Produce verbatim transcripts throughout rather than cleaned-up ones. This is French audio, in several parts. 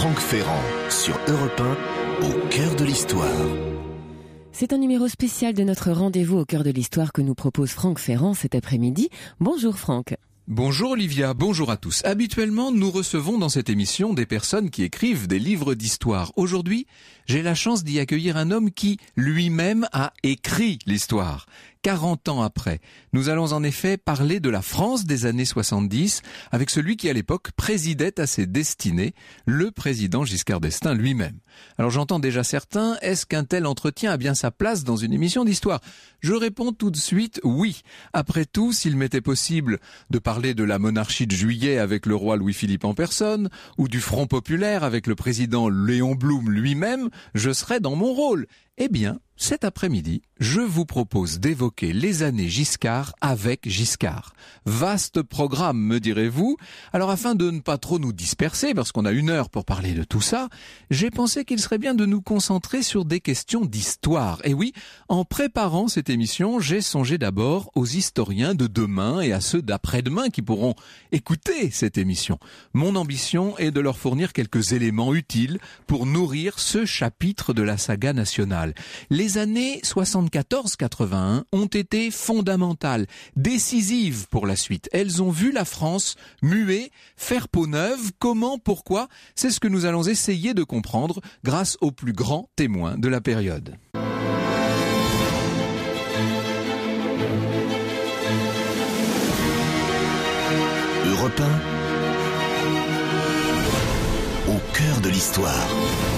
Franck Ferrand sur Europe un, au cœur de l'histoire. C'est un numéro spécial de notre rendez-vous au cœur de l'histoire que nous propose Franck Ferrand cet après-midi. Bonjour Franck. Bonjour Olivia, bonjour à tous. Habituellement, nous recevons dans cette émission des personnes qui écrivent des livres d'histoire. Aujourd'hui, j'ai la chance d'y accueillir un homme qui, lui-même, a écrit l'histoire. quarante ans après, nous allons en effet parler de la France des années soixante-dix avec celui qui à l'époque présidait à ses destinées, le président Giscard d'Estaing lui-même. Alors j'entends déjà certains, est-ce qu'un tel entretien a bien sa place dans une émission d'histoire ? Je réponds tout de suite oui. Après tout, s'il m'était possible de parler de la monarchie de Juillet avec le roi Louis-Philippe en personne, ou du Front populaire avec le président Léon Blum lui-même, je serais dans mon rôle. Eh bien, cet après-midi, je vous propose d'évoquer les années Giscard avec Giscard. Vaste programme, me direz-vous. Alors afin de ne pas trop nous disperser, parce qu'on a une heure pour parler de tout ça, j'ai pensé qu'il serait bien de nous concentrer sur des questions d'histoire. Et oui, en préparant cette émission, j'ai songé d'abord aux historiens de demain et à ceux d'après-demain qui pourront écouter cette émission. Mon ambition est de leur fournir quelques éléments utiles pour nourrir ce chapitre de la saga nationale. Les années soixante-quatorze quatre-vingt-un ont été fondamentales, décisives pour la suite. Elles ont vu la France muer, faire peau neuve. Comment, pourquoi ? C'est ce que nous allons essayer de comprendre grâce aux plus grands témoins de la période. Europe un, au cœur de l'histoire.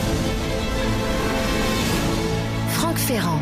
Franck Ferrand.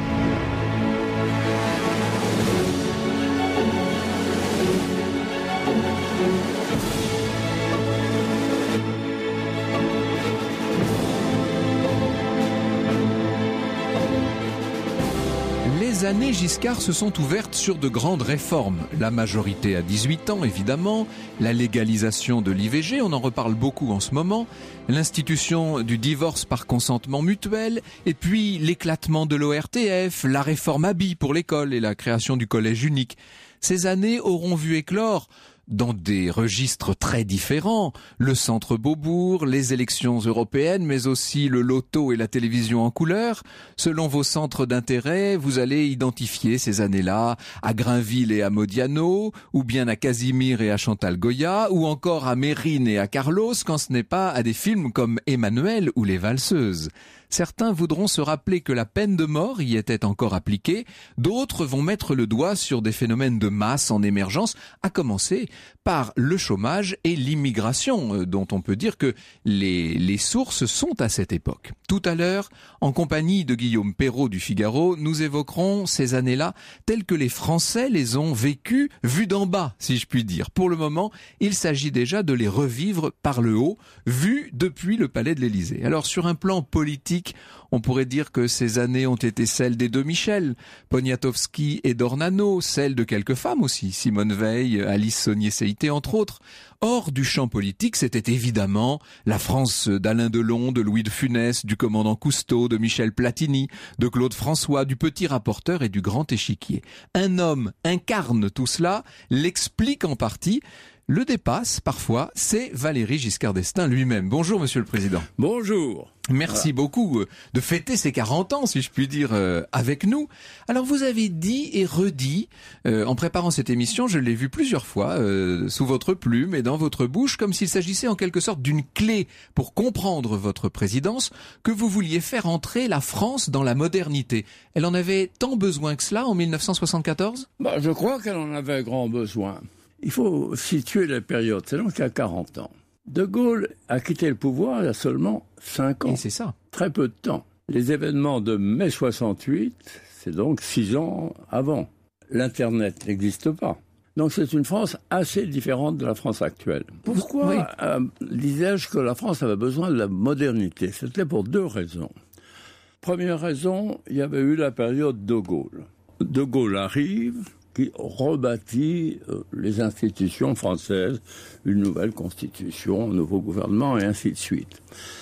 Les années Giscard se sont ouvertes sur de grandes réformes. La majorité à dix-huit ans, évidemment, la légalisation de l'I V G, on en reparle beaucoup en ce moment, l'institution du divorce par consentement mutuel, et puis l'éclatement de l'O R T F, la réforme Haby pour l'école et la création du collège unique. Ces années auront vu éclore dans des registres très différents, le centre Beaubourg, les élections européennes, mais aussi le loto et la télévision en couleur. Selon vos centres d'intérêt, vous allez identifier ces années-là à Grainville et à Modiano, ou bien à Casimir et à Chantal Goya, ou encore à Mérine et à Carlos, quand ce n'est pas à des films comme Emmanuel ou Les Valseuses. Certains voudront se rappeler que la peine de mort y était encore appliquée, d'autres vont mettre le doigt sur des phénomènes de masse en émergence, à commencer par le chômage et l'immigration, dont on peut dire que les, les sources sont à cette époque. Tout à l'heure, en compagnie de Guillaume Perrault du Figaro, nous évoquerons ces années-là telles que les Français les ont vécues, vues d'en bas, si je puis dire. Pour le moment, il s'agit déjà de les revivre par le haut, vues depuis le palais de l'Élysée. Alors sur un plan politique, on pourrait dire que ces années ont été celles des deux Michel, Poniatowski et d'Ornano, celles de quelques femmes aussi, Simone Veil, Alice Saunier-Seïté entre autres. Hors du champ politique, c'était évidemment la France d'Alain Delon, de Louis de Funès, du commandant Cousteau, de Michel Platini, de Claude François, du petit rapporteur et du grand échiquier. Un homme incarne tout cela, l'explique en partie, le dépasse parfois, c'est Valéry Giscard d'Estaing lui-même. Bonjour Monsieur le Président. Bonjour. Merci voilà. beaucoup de fêter ces quarante ans, si je puis dire, euh, avec nous. Alors vous avez dit et redit, euh, en préparant cette émission, je l'ai vu plusieurs fois, euh, sous votre plume et dans votre bouche, comme s'il s'agissait en quelque sorte d'une clé pour comprendre votre présidence, que vous vouliez faire entrer la France dans la modernité. Elle en avait tant besoin que cela en mille neuf cent soixante-quatorze ? Bah, je crois qu'elle en avait grand besoin. Il faut situer la période, c'est donc il y a quarante ans. De Gaulle a quitté le pouvoir il y a seulement cinq ans. Et c'est ça. Très peu de temps. Les événements de mai soixante-huit, c'est donc six ans avant. L'Internet n'existe pas. Donc c'est une France assez différente de la France actuelle. Pourquoi oui. euh, disais-je que la France avait besoin de la modernité ? C'était pour deux raisons. Première raison, il y avait eu la période de Gaulle. De Gaulle arrive, qui rebâtit euh, les institutions françaises, une nouvelle constitution, un nouveau gouvernement, et ainsi de suite.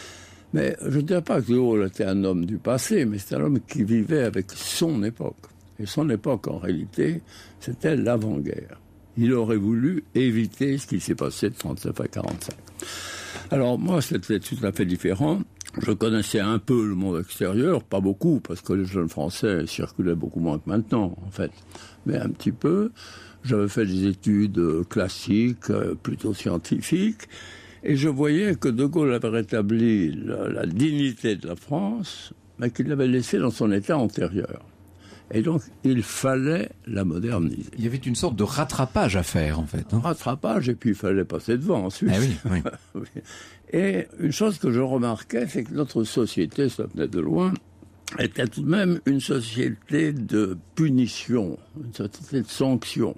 Mais je ne dirais pas que De Gaulle était un homme du passé, mais c'est un homme qui vivait avec son époque. Et son époque, en réalité, c'était l'avant-guerre. Il aurait voulu éviter ce qui s'est passé de trente-neuf à quarante-cinq. Alors moi, c'était tout à fait différent. Je connaissais un peu le monde extérieur, pas beaucoup, parce que les jeunes Français circulaient beaucoup moins que maintenant, en fait. Mais un petit peu. J'avais fait des études classiques, plutôt scientifiques, et je voyais que De Gaulle avait rétabli la, la dignité de la France, mais qu'il l'avait laissée dans son état antérieur. Et donc, il fallait la moderniser. Il y avait une sorte de rattrapage à faire, en fait. Hein. Rattrapage, et puis il fallait passer devant ensuite. Ah oui, oui. Oui. Et une chose que je remarquais, c'est que notre société, ça venait de loin, était tout de même une société de punition, une société de sanction.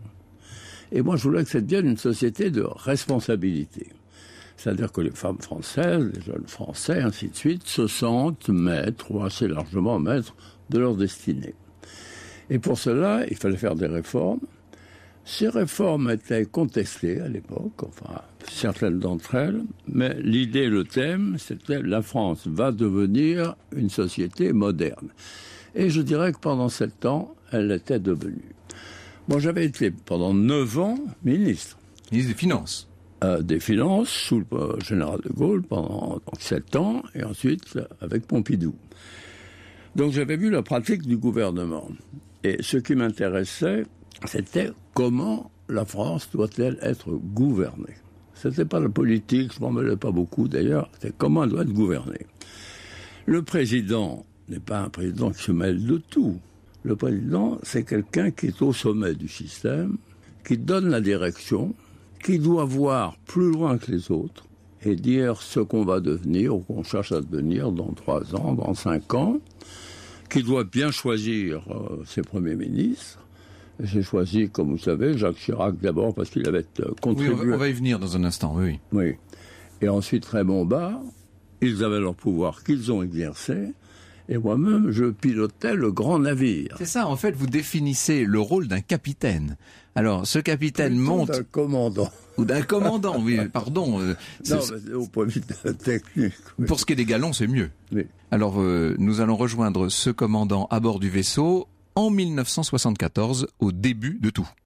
Et moi, je voulais que ça devienne une société de responsabilité. C'est-à-dire que les femmes françaises, les jeunes Français, ainsi de suite, se sentent maîtres, ou assez largement maîtres, de leur destinée. Et pour cela, il fallait faire des réformes. Ces réformes étaient contestées à l'époque, enfin, certaines d'entre elles, mais l'idée, le thème, c'était la France va devenir une société moderne. Et je dirais que pendant sept ans, elle l'était devenue. Moi, j'avais été pendant neuf ans ministre. Ministre des Finances. Euh, des Finances, sous le euh, général de Gaulle, pendant sept ans, et ensuite avec Pompidou. Donc j'avais vu la pratique du gouvernement. Et ce qui m'intéressait, c'était comment la France doit-elle être gouvernée. C'était pas la politique, je m'en mêlais pas beaucoup d'ailleurs, c'était comment elle doit être gouvernée. Le président n'est pas un président qui se mêle de tout. Le président, c'est quelqu'un qui est au sommet du système, qui donne la direction, qui doit voir plus loin que les autres et dire ce qu'on va devenir ou qu'on cherche à devenir dans trois ans, dans cinq ans, qui doit bien choisir euh, ses premiers ministres. J'ai choisi, comme vous savez, Jacques Chirac d'abord parce qu'il avait euh, contribué... Oui, on va, on va y venir dans un instant, oui. Oui. Et ensuite Raymond Barre, ils avaient leur pouvoir qu'ils ont exercé. Et moi-même, je pilotais le grand navire. C'est ça, en fait, vous définissez le rôle d'un capitaine. Alors, ce capitaine Plutôt monte... d'un commandant. Ou d'un commandant, oui, pardon. Euh, non, mais au point de vue de la technique. Oui. Pour ce qui est des galons, c'est mieux. Oui. Alors, euh, nous allons rejoindre ce commandant à bord du vaisseau en mille neuf cent soixante-quatorze, au début de tout.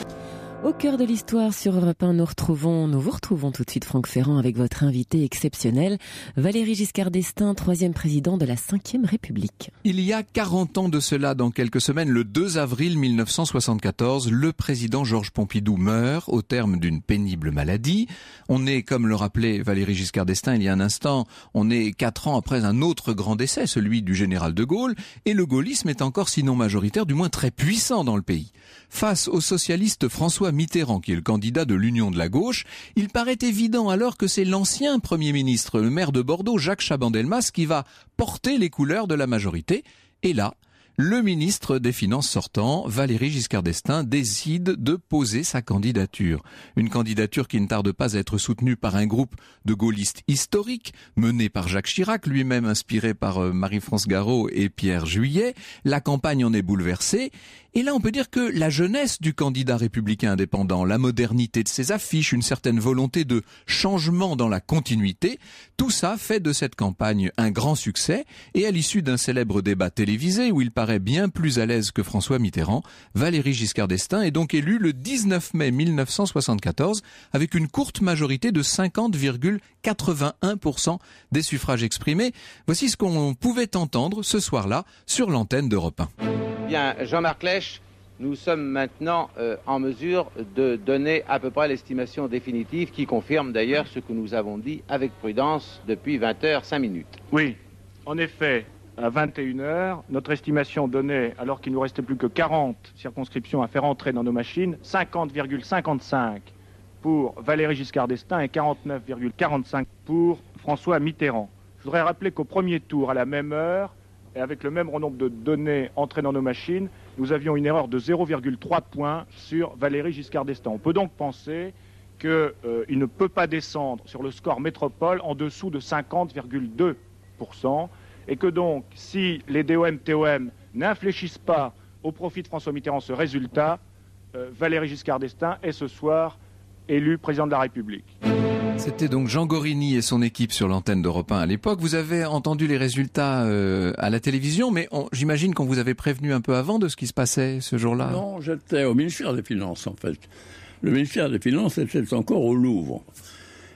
Au cœur de l'histoire sur Europe un, nous retrouvons, nous vous retrouvons tout de suite Franck Ferrand avec votre invité exceptionnel, Valéry Giscard d'Estaing, troisième président de la cinquième République. Il y a quarante ans de cela, dans quelques semaines, le deux avril mille neuf cent soixante-quatorze, le président Georges Pompidou meurt au terme d'une pénible maladie. On est, comme le rappelait Valéry Giscard d'Estaing il y a un instant, on est quatre ans après un autre grand décès, celui du général de Gaulle, et le gaullisme est encore sinon majoritaire, du moins très puissant dans le pays. Face au socialiste François Mitterrand, qui est le candidat de l'Union de la gauche, il paraît évident alors que c'est l'ancien Premier ministre, le maire de Bordeaux, Jacques Chaban-Delmas, qui va porter les couleurs de la majorité. Et là, le ministre des Finances sortant, Valéry Giscard d'Estaing, décide de poser sa candidature. Une candidature qui ne tarde pas à être soutenue par un groupe de gaullistes historiques, mené par Jacques Chirac, lui-même inspiré par Marie-France Garot et Pierre Juillet. La campagne en est bouleversée. Et là, on peut dire que la jeunesse du candidat républicain indépendant, la modernité de ses affiches, une certaine volonté de changement dans la continuité, tout ça fait de cette campagne un grand succès. Et à l'issue d'un célèbre débat télévisé où il paraît bien plus à l'aise que François Mitterrand, Valéry Giscard d'Estaing est donc élu le dix-neuf mai mille neuf cent soixante-quatorze avec une courte majorité de cinquante virgule quatre-vingt-un pour cent des suffrages exprimés. Voici ce qu'on pouvait entendre ce soir-là sur l'antenne d'Europe un. Bien, Jean-Marc Lèche, nous sommes maintenant euh, en mesure de donner à peu près l'estimation définitive qui confirme d'ailleurs ce que nous avons dit avec prudence depuis vingt heures cinq minutes. Oui, en effet, à vingt et une heures, notre estimation donnait, alors qu'il nous restait plus que quarante circonscriptions à faire entrer dans nos machines, cinquante virgule cinquante-cinq pour Valéry Giscard d'Estaing et quarante-neuf virgule quarante-cinq pour François Mitterrand. Je voudrais rappeler qu'au premier tour, à la même heure, et avec le même nombre de données entrées dans nos machines, nous avions une erreur de zéro virgule trois points sur Valéry Giscard d'Estaing. On peut donc penser qu'il euh, ne peut pas descendre sur le score métropole en dessous de cinquante virgule deux pour cent et que donc, si les D O M T O M n'infléchissent pas au profit de François Mitterrand ce résultat, euh, Valéry Giscard d'Estaing est ce soir élu président de la République. C'était donc Jean Gorini et son équipe sur l'antenne d'Europe un à l'époque. Vous avez entendu les résultats euh, à la télévision, mais on, j'imagine qu'on vous avait prévenu un peu avant de ce qui se passait ce jour-là. Non, j'étais au ministère des Finances en fait. Le ministère des Finances était encore au Louvre.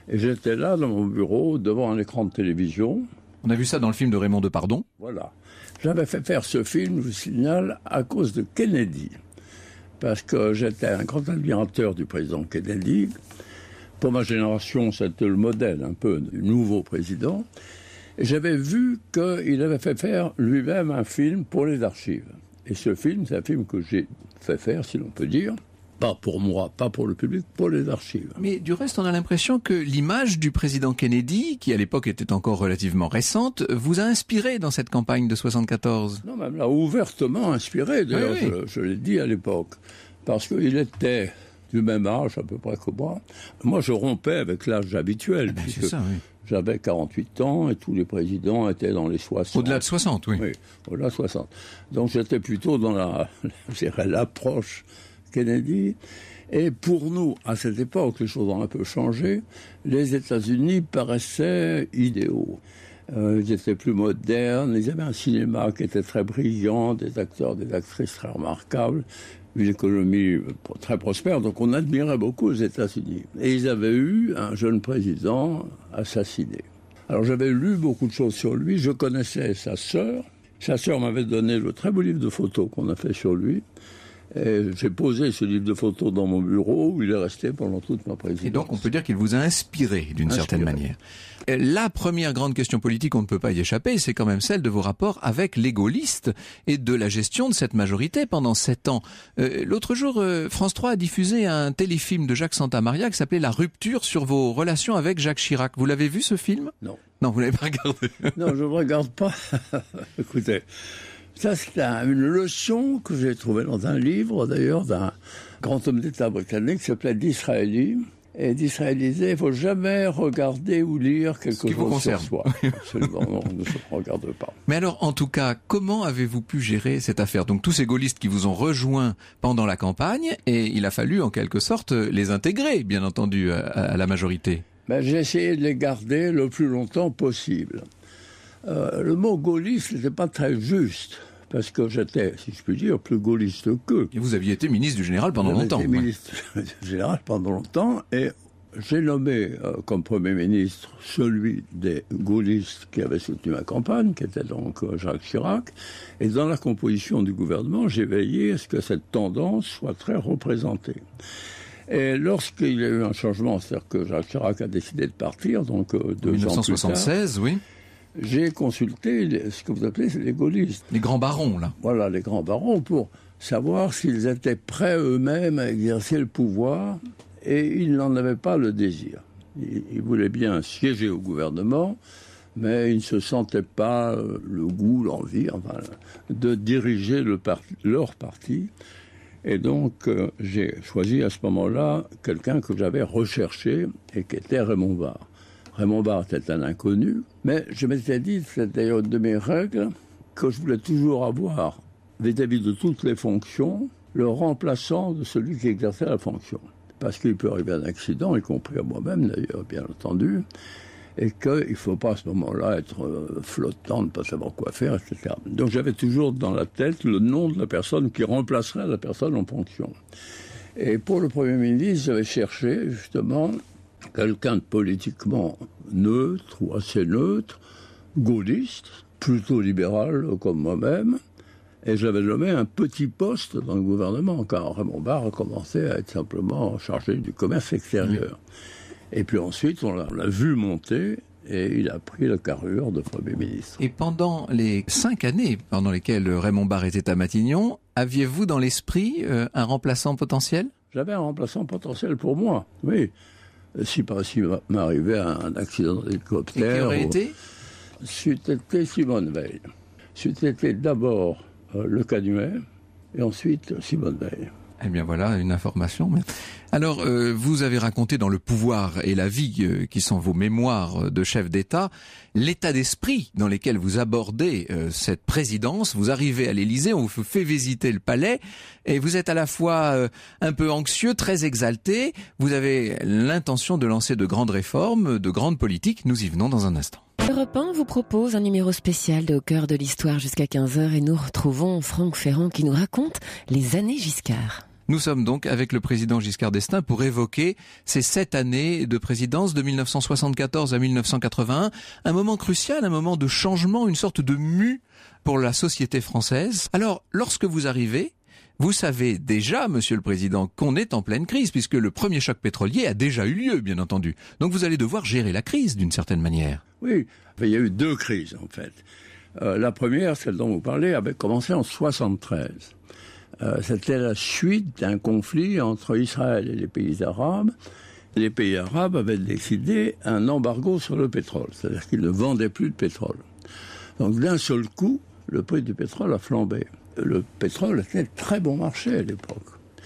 Et j'étais là dans mon bureau, devant un écran de télévision. On a vu ça dans le film de Raymond Depardon. Voilà. J'avais fait faire ce film, je vous signale, à cause de Kennedy. Parce que j'étais un grand admirateur du président Kennedy. Pour ma génération, c'était le modèle un peu du nouveau président. Et j'avais vu qu'il avait fait faire lui-même un film pour les archives. Et ce film, c'est un film que j'ai fait faire, si l'on peut dire. Pas pour moi, pas pour le public, pour les archives. Mais du reste, on a l'impression que l'image du président Kennedy, qui à l'époque était encore relativement récente, vous a inspiré dans cette campagne de soixante-quatorze. Non, même là, ouvertement inspiré, d'ailleurs, oui, oui. je, je l'ai dit à l'époque. Parce qu'il était du même âge, à peu près que moi. Moi, je rompais avec l'âge habituel, ben, puisque c'est ça, oui. J'avais quarante-huit ans et tous les présidents étaient dans les soixante. Au-delà de soixante, oui. Oui, au-delà de soixante. Donc j'étais plutôt dans la, je dirais, l'approche Kennedy. Et pour nous, à cette époque, les choses ont un peu changé. Les États-Unis paraissaient idéaux. Euh, ils étaient plus modernes, ils avaient un cinéma qui était très brillant, des acteurs, des actrices très remarquables, une économie très prospère, donc on admirait beaucoup les États-Unis. Et ils avaient eu un jeune président assassiné. Alors j'avais lu beaucoup de choses sur lui, je connaissais sa sœur. Sa sœur m'avait donné le très beau livre de photos qu'on a fait sur lui. Et j'ai posé ce livre de photos dans mon bureau où il est resté pendant toute ma présidence. Et donc on peut dire qu'il vous a inspiré d'une Inspiré. certaine manière. La première grande question politique, on ne peut pas y échapper, c'est quand même celle de vos rapports avec les gaullistes et de la gestion de cette majorité pendant sept ans. Euh, l'autre jour, euh, France trois a diffusé un téléfilm de Jacques Santamaria qui s'appelait La rupture sur vos relations avec Jacques Chirac. Vous l'avez vu ce film ? Non. Non, vous l'avez pas regardé. Non, je ne regarde pas. Écoutez, ça c'est un, une leçon que j'ai trouvée dans un livre d'ailleurs d'un grand homme d'État britannique qui s'appelait Disraeli. Et Disraeli disait, il ne faut jamais regarder ou lire quelque qui vous chose sur concerne. soi. Absolument, non, on ne se regarde pas. Mais alors, en tout cas, comment avez-vous pu gérer cette affaire ? Donc tous ces gaullistes qui vous ont rejoints pendant la campagne, et il a fallu en quelque sorte les intégrer, bien entendu, à, à la majorité. Ben, j'ai essayé de les garder le plus longtemps possible. Euh, le mot gaulliste n'était pas très juste, parce que j'étais, si je puis dire, plus gaulliste qu'eux. Et vous aviez été ministre du général pendant J'avais longtemps. été ouais. ministre du général pendant longtemps, et j'ai nommé euh, comme Premier ministre celui des gaullistes qui avaient soutenu ma campagne, qui était donc euh, Jacques Chirac. Et dans la composition du gouvernement, j'ai veillé à ce que cette tendance soit très représentée. Et lorsqu'il y a eu un changement, c'est-à-dire que Jacques Chirac a décidé de partir, donc euh, deux mille neuf cent ans plus tard, soixante-seize, oui. j'ai consulté les, ce que vous appelez les gaullistes. Les grands barons, là. Voilà, les grands barons, pour savoir s'ils étaient prêts eux-mêmes à exercer le pouvoir, et ils n'en avaient pas le désir. Ils, ils voulaient bien siéger au gouvernement, mais ils ne se sentaient pas euh, le goût, l'envie, enfin, de diriger le parti, leur parti. Et donc, euh, j'ai choisi à ce moment-là quelqu'un que j'avais recherché et qui était Raymond Barre. Raymond Barre était un inconnu, mais je m'étais dit, c'était d'ailleurs une de mes règles, que je voulais toujours avoir, vis-à-vis de toutes les fonctions, le remplaçant de celui qui exerçait la fonction. Parce qu'il peut arriver un accident, y compris à moi-même d'ailleurs, bien entendu, et qu'il ne faut pas à ce moment-là être euh, flottant, ne pas savoir quoi faire, et cetera. Donc j'avais toujours dans la tête le nom de la personne qui remplacerait la personne en fonction. Et pour le Premier ministre, j'avais cherché justement quelqu'un de politiquement neutre ou assez neutre, gaulliste, plutôt libéral comme moi-même, et j'avais nommé un petit poste dans le gouvernement, car Raymond Barre a commencé à être simplement chargé du commerce extérieur. Mmh. Et puis ensuite, on l'a, on l'a vu monter, et il a pris la carrure de Premier ministre. Et pendant les cinq années pendant lesquelles Raymond Barre était à Matignon, aviez-vous dans l'esprit euh, un remplaçant potentiel ? J'avais un remplaçant potentiel pour moi, oui. Si par si m'arrivait un accident d'hélicoptère... Et qui aurait ou... été ? C'eût été Simone Veil. C'eût été d'abord euh, Le Canuet, et ensuite Simone Veil. Eh bien voilà, une information. Alors, euh, vous avez raconté dans Le Pouvoir et la vie, euh, qui sont vos mémoires de chef d'État, l'état d'esprit dans lequel vous abordez euh, cette présidence. Vous arrivez à l'Élysée, on vous fait visiter le palais, et vous êtes à la fois euh, un peu anxieux, très exalté. Vous avez l'intention de lancer de grandes réformes, de grandes politiques. Nous y venons dans un instant. Europe un vous propose un numéro spécial de Au cœur de l'histoire jusqu'à quinze heures, et nous retrouvons Franck Ferrand qui nous raconte les années Giscard. Nous sommes donc avec le président Giscard d'Estaing pour évoquer ces sept années de présidence de mille neuf cent soixante-quatorze à mille neuf cent quatre-vingt-un, un moment crucial, un moment de changement, une sorte de mue pour la société française. Alors, lorsque vous arrivez, vous savez déjà, Monsieur le Président, qu'on est en pleine crise, puisque le premier choc pétrolier a déjà eu lieu, bien entendu. Donc vous allez devoir gérer la crise, d'une certaine manière. Oui, il y a eu deux crises, en fait. Euh, la première, celle dont vous parlez, avait commencé en soixante-treize. Euh, c'était la suite d'un conflit entre Israël et les pays arabes. Les pays arabes avaient décidé un embargo sur le pétrole, c'est-à-dire qu'ils ne vendaient plus de pétrole. Donc d'un seul coup, le prix du pétrole a flambé. Le pétrole était très bon marché à l'époque.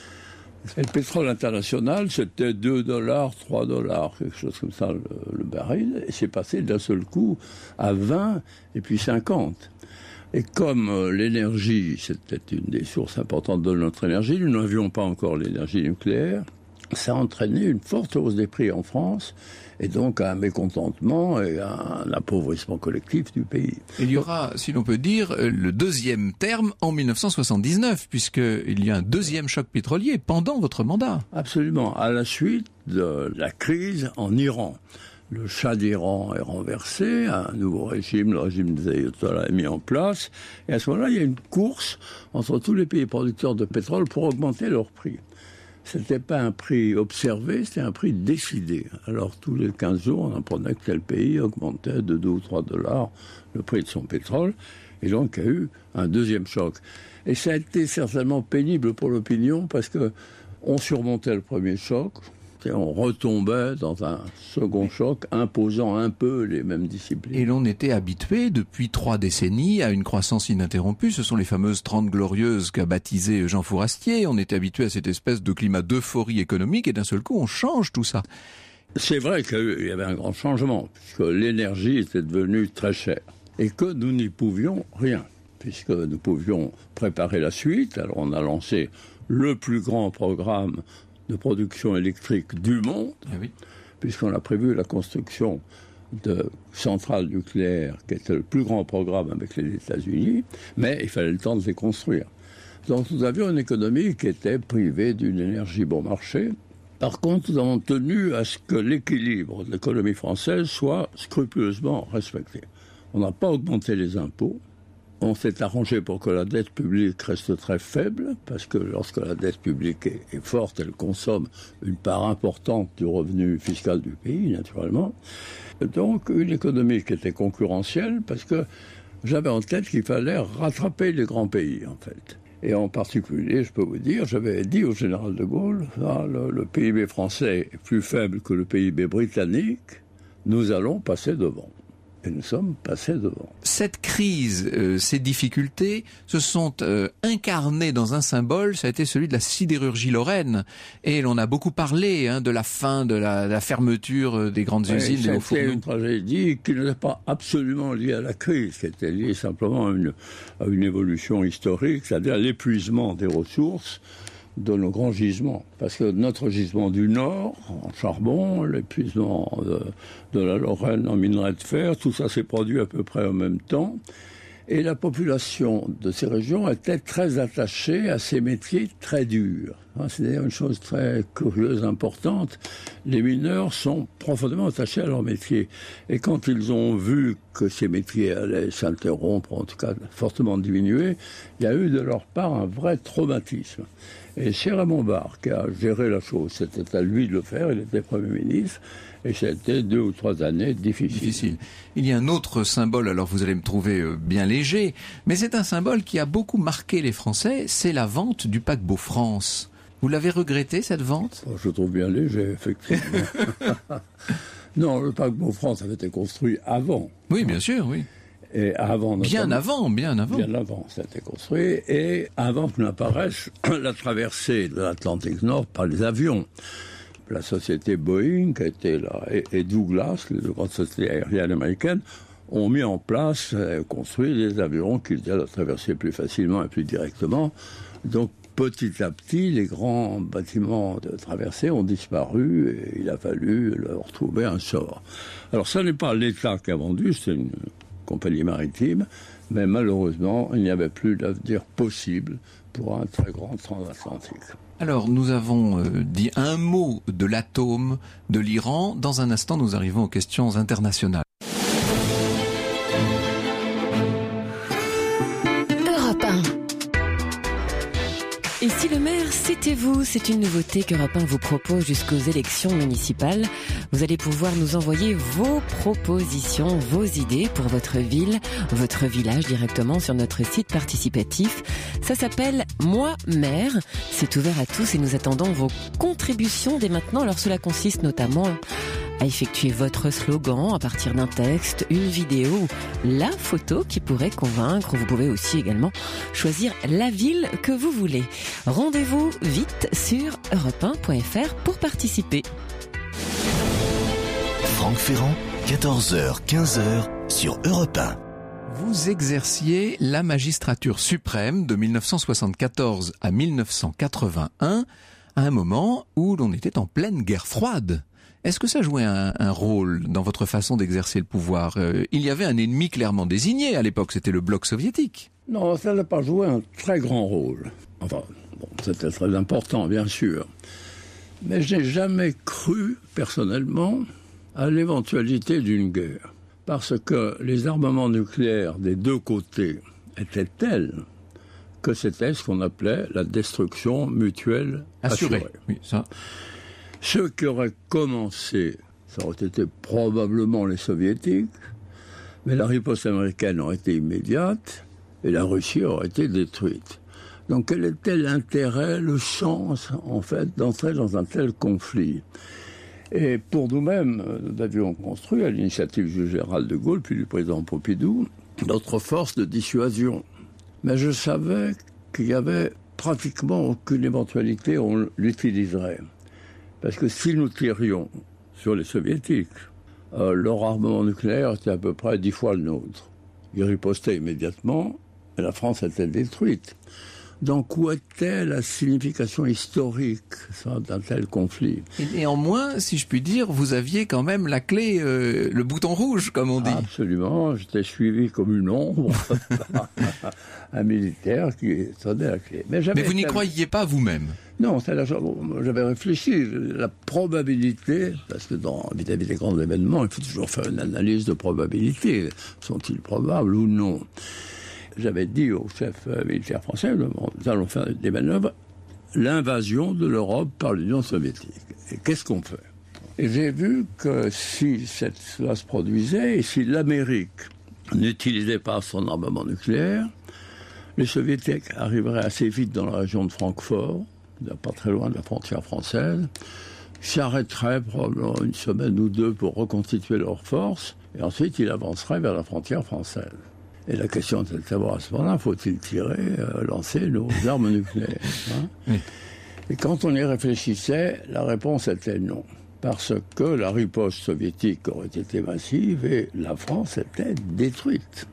Et le pétrole international, c'était deux dollars, trois dollars, quelque chose comme ça, le, le baril. Et c'est passé d'un seul coup à vingt et puis cinquante. Et comme euh, l'énergie, c'était une des sources importantes de notre énergie, nous n'avions pas encore l'énergie nucléaire, ça a entraîné une forte hausse des prix en France, et donc un mécontentement et un appauvrissement collectif du pays. Il y aura, si l'on peut dire, le deuxième terme en mille neuf cent soixante-dix-neuf, puisqu'il y a un deuxième choc pétrolier pendant votre mandat. Absolument, à la suite de la crise en Iran. Le Shah d'Iran est renversé, un nouveau régime, le régime des ayatollahs, est mis en place, et à ce moment-là, il y a une course entre tous les pays producteurs de pétrole pour augmenter leur prix. C'était pas un prix observé, c'était un prix décidé. Alors tous les quinze jours, on apprenait que tel pays augmentait de deux ou trois dollars le prix de son pétrole. Et donc il y a eu un deuxième choc. Et ça a été certainement pénible pour l'opinion parce que on surmontait le premier choc et on retombait dans un second choc imposant un peu les mêmes disciplines. Et l'on était habitué depuis trois décennies à une croissance ininterrompue. Ce sont les fameuses trente glorieuses qu'a baptisé Jean Fourastier. On était habitué à cette espèce de climat d'euphorie économique et d'un seul coup on change tout ça. C'est vrai qu'il y avait un grand changement puisque l'énergie était devenue très chère et que nous n'y pouvions rien puisque nous pouvions préparer la suite. Alors on a lancé le plus grand programme de production électrique du monde, ah oui. puisqu'on a prévu la construction de centrales nucléaires, qui était le plus grand programme avec les États-Unis, mais il fallait le temps de les construire. Donc nous avions une économie qui était privée d'une énergie bon marché. Par contre, nous avons tenu à ce que l'équilibre de l'économie française soit scrupuleusement respecté. On n'a pas augmenté les impôts. On s'est arrangé pour que la dette publique reste très faible, parce que lorsque la dette publique est, est forte, elle consomme une part importante du revenu fiscal du pays, naturellement. Donc, une économie qui était concurrentielle, parce que j'avais en tête qu'il fallait rattraper les grands pays, en fait. Et en particulier, je peux vous dire, j'avais dit au général de Gaulle, ah, le, le P I B français est plus faible que le P I B britannique, nous allons passer devant. Et nous sommes passés devant. Cette crise, euh, ces difficultés, se sont euh, incarnées dans un symbole, ça a été celui de la sidérurgie lorraine. Et l'on a beaucoup parlé hein, de la fin, de la, de la fermeture des grandes oui, usines, des hauts fourneaux. C'était une tragédie qui n'était pas absolument liée à la crise, qui était liée simplement à une, à une évolution historique, c'est-à-dire l'épuisement des ressources de nos grands gisements. Parce que notre gisement du Nord, en charbon, l'épuisement de, de la Lorraine en minerai de fer, tout ça s'est produit à peu près en même temps. Et la population de ces régions était très attachée à ces métiers très durs. C'est d'ailleurs une chose très curieuse, importante. Les mineurs sont profondément attachés à leur métier. Et quand ils ont vu que ces métiers allaient s'interrompre, en tout cas fortement diminuer, il y a eu de leur part un vrai traumatisme. Et c'est Raymond Barre qui a géré la chose. C'était à lui de le faire, il était Premier ministre. Et c'était deux ou trois années difficiles. Difficile. Il y a un autre symbole, alors vous allez me trouver bien léger, mais c'est un symbole qui a beaucoup marqué les Français, c'est la vente du paquebot France. Vous l'avez regretté, cette vente ? Je trouve bien léger, effectivement. Non, le paquebot France avait été construit avant. Oui, bien sûr, oui. Et avant, bien avant, bien avant. Bien avant, ça a été construit. Et avant que n'apparaisse la traversée de l'Atlantique Nord par les avions. La société Boeing, qui était là, et, et Douglas, les deux grandes sociétés aériennes américaines, ont mis en place, euh, construit des avions qui aidaient à la traverser plus facilement et plus directement. Donc, petit à petit, les grands bâtiments de traversée ont disparu et il a fallu leur trouver un sort. Alors, ce n'est pas l'État qui a vendu, c'est une compagnie maritime, mais malheureusement, il n'y avait plus d'avenir possible pour un très grand transatlantique. Alors, nous avons euh, dit un mot de l'atome de l'Iran. Dans un instant, nous arrivons aux questions internationales. Europe un. Et si le maire, c'était vous, c'est une nouveauté qu'Europe un vous propose jusqu'aux élections municipales. Vous allez pouvoir nous envoyer vos propositions, vos idées pour votre ville, votre village directement sur notre site participatif. Ça s'appelle Moi Maire. C'est ouvert à tous et nous attendons vos contributions dès maintenant. Alors cela consiste notamment à effectuer votre slogan à partir d'un texte, une vidéo ou la photo qui pourrait convaincre. Vous pouvez aussi également choisir la ville que vous voulez. Rendez-vous vite sur europe un point f r pour participer. Franck Ferrand, quatorze heures quinze sur Europe un. Vous exerciez la magistrature suprême de mille neuf cent soixante-quatorze à mille neuf cent quatre-vingt-un, à un moment où l'on était en pleine guerre froide. Est-ce que ça jouait un, un rôle dans votre façon d'exercer le pouvoir ? euh, Il y avait un ennemi clairement désigné à l'époque, c'était le bloc soviétique. Non, ça n'a pas joué un très grand rôle. Enfin, bon, c'était très important, bien sûr. Mais je n'ai jamais cru, personnellement, à l'éventualité d'une guerre. Parce que les armements nucléaires des deux côtés étaient tels que c'était ce qu'on appelait la destruction mutuelle assurée. Assuré. Oui, ça. Ceux qui auraient commencé, ça aurait été probablement les soviétiques, mais la riposte américaine aurait été immédiate et la Russie aurait été détruite. Donc quel était l'intérêt, le sens, en fait, d'entrer dans un tel conflit ? Et pour nous-mêmes, nous avions construit, à l'initiative du général de Gaulle, puis du président Pompidou, notre force de dissuasion. Mais je savais qu'il n'y avait pratiquement aucune éventualité où on l'utiliserait. Parce que si nous tirions sur les soviétiques, euh, leur armement nucléaire était à peu près dix fois le nôtre. Ils ripostaient immédiatement, et la France était détruite. Donc où était la signification historique ça, d'un tel conflit ? Et néanmoins, si je puis dire, vous aviez quand même la clé, euh, le bouton rouge, comme on dit. Absolument, j'étais suivi comme une ombre, un militaire qui tenait la clé. Mais, Mais vous n'y croyiez pas vous-même ? Non, j'avais réfléchi, la probabilité, parce que dans, vis-à-vis des grands événements, il faut toujours faire une analyse de probabilité. Sont-ils probables ou non ? J'avais dit au chef militaire français, nous allons faire des manœuvres, l'invasion de l'Europe par l'Union soviétique. Et qu'est-ce qu'on fait ? Et j'ai vu que si cette, cela se produisait, et si l'Amérique n'utilisait pas son armement nucléaire, les soviétiques arriveraient assez vite dans la région de Francfort, pas très loin de la frontière française, s'arrêteraient probablement une semaine ou deux pour reconstituer leurs forces, et ensuite ils avanceraient vers la frontière française. Et la question était de savoir à ce moment-là, faut-il tirer, euh, lancer nos armes nucléaires hein oui. Et quand on y réfléchissait, la réponse était non. Parce que la riposte soviétique aurait été massive et la France était détruite.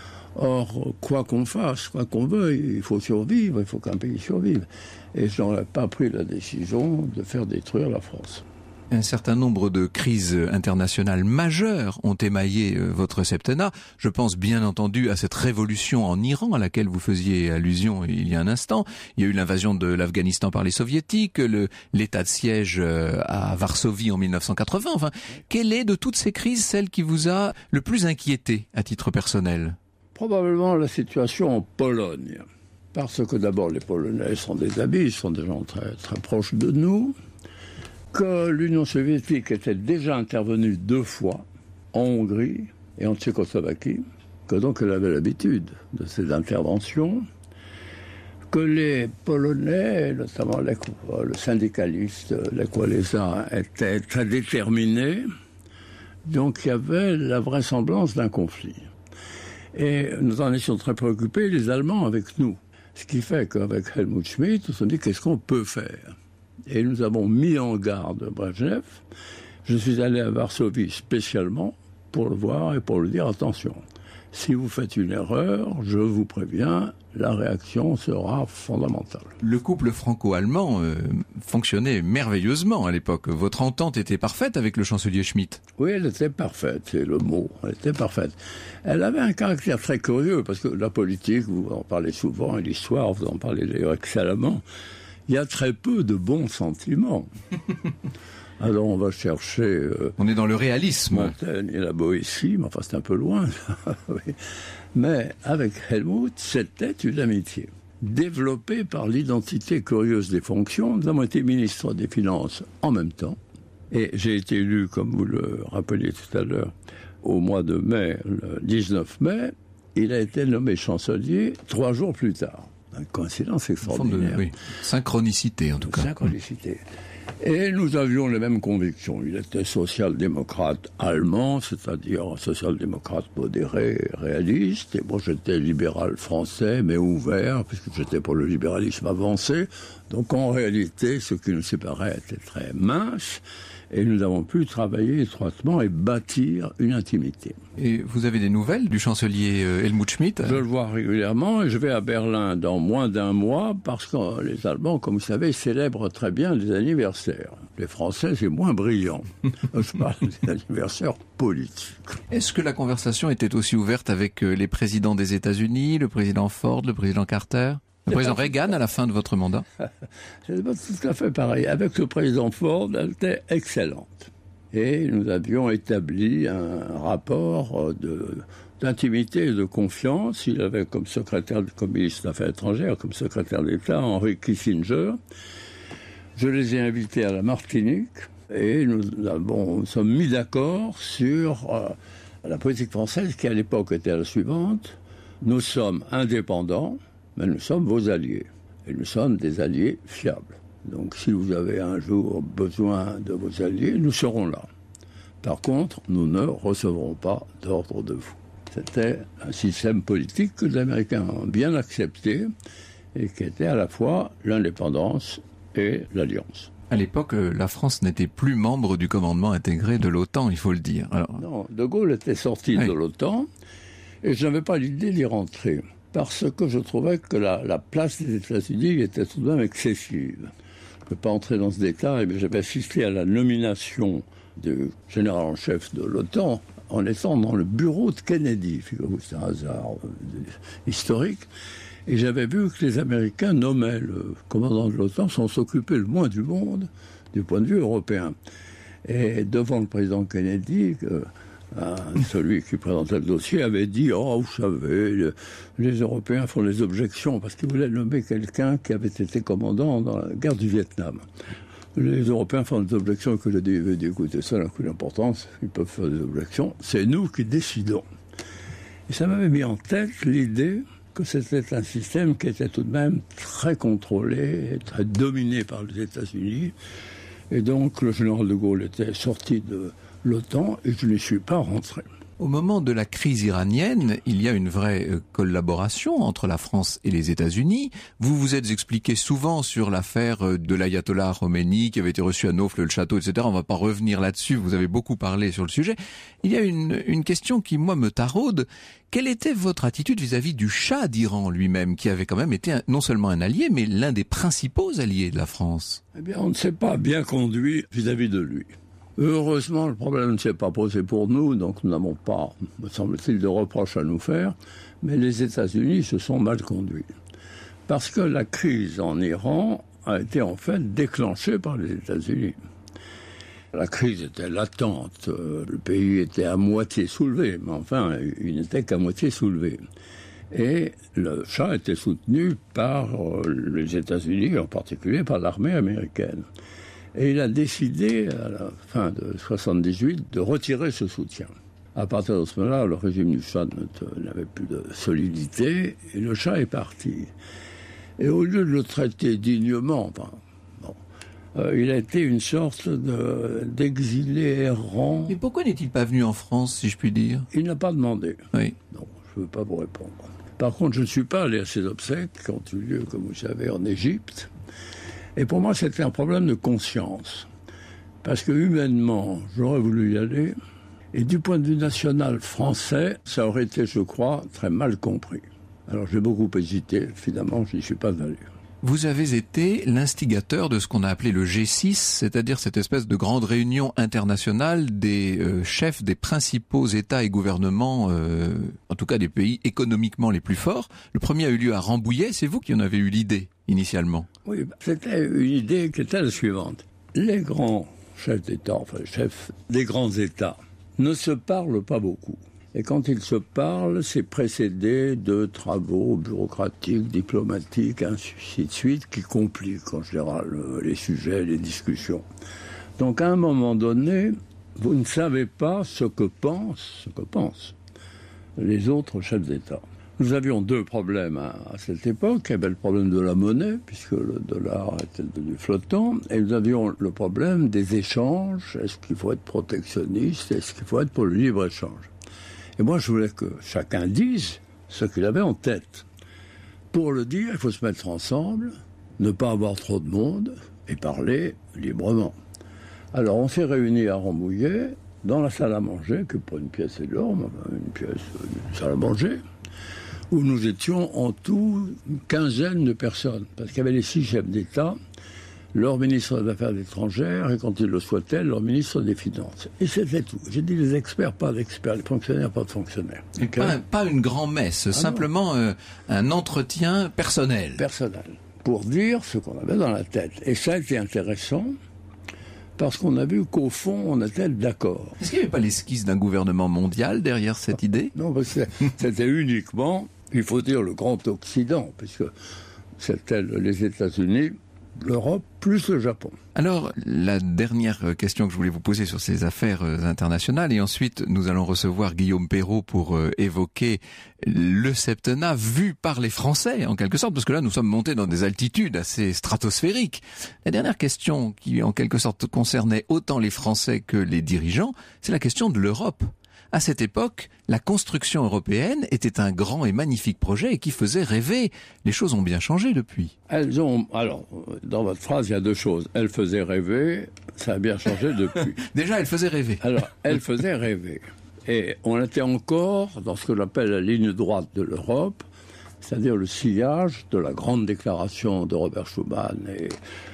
Or, quoi qu'on fasse, quoi qu'on veuille, il faut survivre, il faut qu'un pays survive. Et je n'aurais pas pris la décision de faire détruire la France. Un certain nombre de crises internationales majeures ont émaillé votre septennat. Je pense bien entendu à cette révolution en Iran à laquelle vous faisiez allusion il y a un instant. Il y a eu l'invasion de l'Afghanistan par les soviétiques, le, l'état de siège à Varsovie en mille neuf cent quatre-vingts. Enfin, quelle est de toutes ces crises celle qui vous a le plus inquiété à titre personnel ? Probablement la situation en Pologne. Parce que d'abord les Polonais sont des amis, ils sont des gens très, très proches de nous. Que l'Union soviétique était déjà intervenue deux fois, en Hongrie et en Tchécoslovaquie, que donc elle avait l'habitude de ces interventions, que les Polonais, notamment les, le syndicaliste Lech Walesa, étaient très déterminés, donc il y avait la vraisemblance d'un conflit. Et nous en étions très préoccupés, les Allemands avec nous. Ce qui fait qu'avec Helmut Schmidt, on s'est dit qu'est-ce qu'on peut faire ? Et nous avons mis en garde Brejnev. Je suis allé à Varsovie spécialement pour le voir et pour lui dire attention, si vous faites une erreur, je vous préviens, la réaction sera fondamentale. Le couple franco-allemand euh, fonctionnait merveilleusement à l'époque. Votre entente était parfaite avec le chancelier Schmitt. Oui, elle était parfaite, c'est le mot. Elle était parfaite. Elle avait un caractère très curieux, parce que la politique, vous en parlez souvent, et l'histoire, vous en parlez d'ailleurs excellemment. il y a très peu de bons sentiments. Alors on va chercher... Euh, on est dans le réalisme. Montaigne et la Boétie, mais enfin c'est un peu loin. Oui. Mais avec Helmut, c'était une amitié. Développée par l'identité curieuse des fonctions, nous avons été ministre des Finances en même temps. Et j'ai été élu, comme vous le rappeliez tout à l'heure, au mois de mai, le dix-neuf mai. Il a été nommé chancelier trois jours plus tard. Une coïncidence extraordinaire. De, oui. Synchronicité, en tout cas. Synchronicité. Et nous avions les mêmes convictions. Il était social-démocrate allemand, c'est-à-dire social-démocrate modéré, réaliste. Et moi, j'étais libéral français, mais ouvert, puisque j'étais pour le libéralisme avancé. Donc, en réalité, ce qui nous séparait était très mince. Et nous avons pu travailler étroitement et bâtir une intimité. Et vous avez des nouvelles du chancelier Helmut Schmidt ? Je le vois régulièrement et je vais à Berlin dans moins d'un mois parce que les Allemands, comme vous savez, célèbrent très bien les anniversaires. Les Français, c'est moins brillant. Je parle des anniversaires politiques. Est-ce que la conversation était aussi ouverte avec les présidents des États-Unis, le président Ford, le président Carter ? Le président Reagan à la fin de votre mandat ? C'est pas tout à fait pareil. Avec le président Ford, elle était excellente. Et nous avions établi un rapport de, d'intimité et de confiance. Il avait comme secrétaire, comme ministre des Affaires étrangères, comme secrétaire d'État, Henry Kissinger. Je les ai invités à la Martinique et nous, avons, nous sommes mis d'accord sur euh, la politique française qui à l'époque était la suivante. Nous sommes indépendants, mais nous sommes vos alliés. Et nous sommes des alliés fiables. Donc si vous avez un jour besoin de vos alliés, nous serons là. Par contre, nous ne recevrons pas d'ordre de vous. C'était un système politique que les Américains ont bien accepté et qui était à la fois l'indépendance et l'alliance. À l'époque, la France n'était plus membre du commandement intégré de l'OTAN, il faut le dire. Alors... Non, De Gaulle était sorti oui. de l'OTAN et je n'avais pas l'idée d'y rentrer. Parce que je trouvais que la, la place des États-Unis était tout de même excessive. Je ne peux pas entrer dans ce détail, mais j'avais assisté à la nomination du général en chef de l'OTAN en étant dans le bureau de Kennedy. Figurez-vous, c'est un hasard euh, historique. Et j'avais vu que les Américains nommaient le commandant de l'OTAN sans s'occuper le moins du monde du point de vue européen. Et devant le président Kennedy... Euh, Ah, celui qui présentait le dossier avait dit « Oh, vous savez, les, les Européens font des objections » parce qu'ils voulaient nommer quelqu'un qui avait été commandant dans la guerre du Vietnam. Les Européens font des objections et que le D V dit « Écoutez, ça n'a aucune importance, ils peuvent faire des objections, c'est nous qui décidons ». Et ça m'avait mis en tête l'idée que c'était un système qui était tout de même très contrôlé, très dominé par les États-Unis. Et donc le général de Gaulle était sorti de l'OTAN et je n'y suis pas rentré. Au moment de la crise iranienne, il y a une vraie collaboration entre la France et les États-Unis. Vous vous êtes expliqué souvent sur l'affaire de l'ayatollah Khomeini qui avait été reçu à Naufle, le château, et cetera. On ne va pas revenir là-dessus, vous avez beaucoup parlé sur le sujet. Il y a une, une question qui, moi, me taraude. Quelle était votre attitude vis-à-vis du Shah d'Iran lui-même, qui avait quand même été un, non seulement un allié, mais l'un des principaux alliés de la France ? Eh bien, on ne s'est pas bien conduit vis-à-vis de lui. Heureusement, le problème ne s'est pas posé pour nous, donc nous n'avons pas, me semble-t-il, de reproches à nous faire, mais les États-Unis se sont mal conduits. Parce que la crise en Iran a été en fait déclenchée par les États-Unis. La crise était latente, le pays était à moitié soulevé, mais enfin, il n'était qu'à moitié soulevé. Et le Shah était soutenu par les États-Unis, en particulier par l'armée américaine. Et il a décidé, à la fin de soixante-dix-huit, de retirer ce soutien. À partir de ce moment-là, le régime du Shah n'avait plus de solidité, et le Shah est parti. Et au lieu de le traiter dignement, enfin, bon, euh, il a été une sorte de, d'exilé errant. Mais pourquoi n'est-il pas venu en France, si je puis dire ? Il n'a pas demandé. Oui. Non, je ne veux pas vous répondre. Par contre, je ne suis pas allé à ses obsèques, qui ont eu lieu, comme vous savez, en Égypte. Et pour moi, c'était un problème de conscience. Parce que humainement, j'aurais voulu y aller. Et du point de vue national français, ça aurait été, je crois, très mal compris. Alors j'ai beaucoup hésité. Finalement, je n'y suis pas allé. Vous avez été l'instigateur de ce qu'on a appelé le G six, c'est-à-dire cette espèce de grande réunion internationale des euh, chefs des principaux États et gouvernements, euh, en tout cas des pays économiquement les plus forts. Le premier a eu lieu à Rambouillet, c'est vous qui en avez eu l'idée initialement. Oui, c'était une idée qui était la suivante. Les grands chefs d'État, enfin les chefs des grands États, ne se parlent pas beaucoup. Et quand ils se parlent, c'est précédé de travaux bureaucratiques, diplomatiques, ainsi de suite, qui compliquent en général les sujets, les discussions. Donc à un moment donné, vous ne savez pas ce que pensent, ce que pensent les autres chefs d'État. Nous avions deux problèmes à, à cette époque. Il y avait le problème de la monnaie, puisque le dollar était devenu flottant, et nous avions le problème des échanges. Est-ce qu'il faut être protectionniste? Est-ce qu'il faut être pour le libre-échange? Et moi, je voulais que chacun dise ce qu'il avait en tête. Pour le dire, il faut se mettre ensemble, ne pas avoir trop de monde et parler librement. Alors, on s'est réunis à Rambouillet, dans la salle à manger, qui n'est pas une pièce énorme, une pièce, une salle à manger, où nous étions en tout une quinzaine de personnes, parce qu'il y avait les six chefs d'État, leur ministre des Affaires étrangères, et quand ils le souhaitaient, leur ministre des Finances. Et c'était tout. J'ai dit les experts, pas d'experts, les fonctionnaires, pas de fonctionnaires. Et pas, pas une grand-messe, ah simplement euh, un entretien personnel. Personnel, pour dire ce qu'on avait dans la tête. Et ça a été intéressant, parce qu'on a vu qu'au fond, on était d'accord. Est-ce qu'il n'y avait pas l'esquisse d'un gouvernement mondial derrière cette idée? Non, parce que c'était uniquement, il faut dire, le Grand Occident, puisque c'était les États-Unis, l'Europe plus le Japon. Alors, la dernière question que je voulais vous poser sur ces affaires internationales, et ensuite nous allons recevoir Guillaume Perrault pour euh, évoquer le septennat vu par les Français, en quelque sorte, parce que là nous sommes montés dans des altitudes assez stratosphériques. La dernière question qui en quelque sorte concernait autant les Français que les dirigeants, c'est la question de l'Europe. À cette époque, la construction européenne était un grand et magnifique projet et qui faisait rêver. Les choses ont bien changé depuis. Elles ont, alors, dans votre phrase, il y a deux choses. Elles faisaient rêver, ça a bien changé depuis. Déjà, elles faisaient rêver. Alors, elles faisaient rêver. Et on était encore dans ce que j'appelle la ligne droite de l'Europe, c'est-à-dire le sillage de la grande déclaration de Robert Schuman et